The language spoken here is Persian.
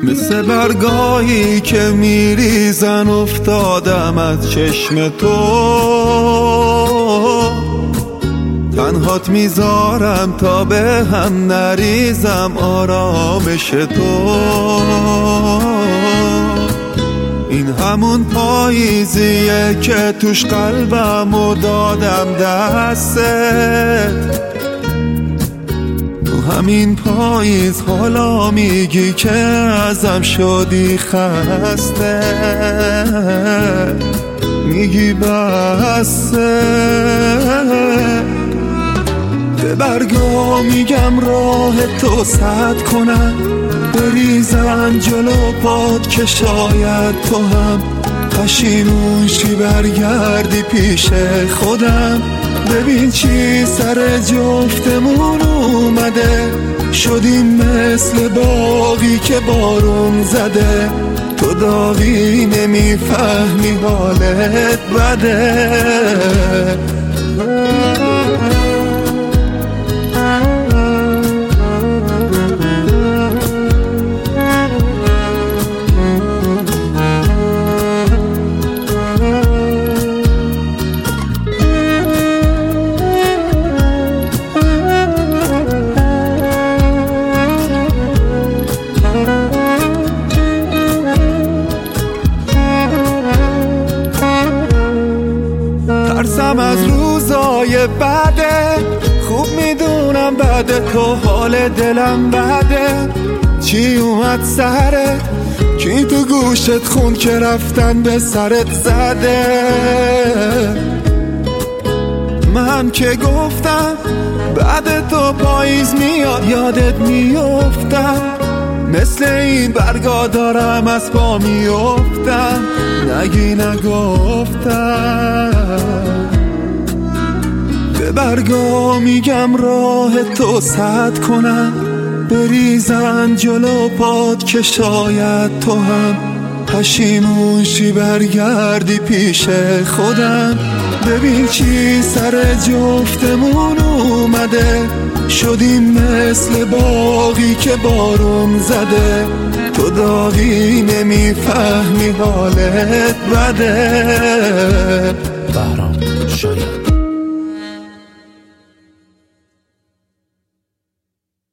مثل برگاهی که میریزن افتادم از چشم تو، تنهات میذارم تا به هم نریزم آرامش تو. این همون پاییزیه که توش قلبمو دادم دستت، تو همین پاییز حالا میگی که ازم شدی خسته، میگی بسه. به برگا میگم راه تو سد کنن، بریزن جلو پاد که شاید تو هم پشیمون شی برگردی پیش خودم. ببین چی سر جفتمون اومده، شدیم مثل باغی که بارون زده، تو داغی نمیفهمی حالت بده. ترسم از روزای بعده، خوب میدونم بعد تو حال دلم بده. چی اومد سرت، کی تو گوشت خون که رفتن به سرت زده. من که گفتم بعد تو پاییز میاد یادت میافتم، مثل این برگا دارم از پا میافتم، نگی نگفتم. به برگا میگم راه تو سد کنم، بریزن جلو پاد که شاید تو هم پشیمون شی برگردی پیش خودم. ببین چی سر جفتمون اومده، شدیم مثل باغی که بارون زده، تو داغی نمیفهمی حالت بده. بهرام شاید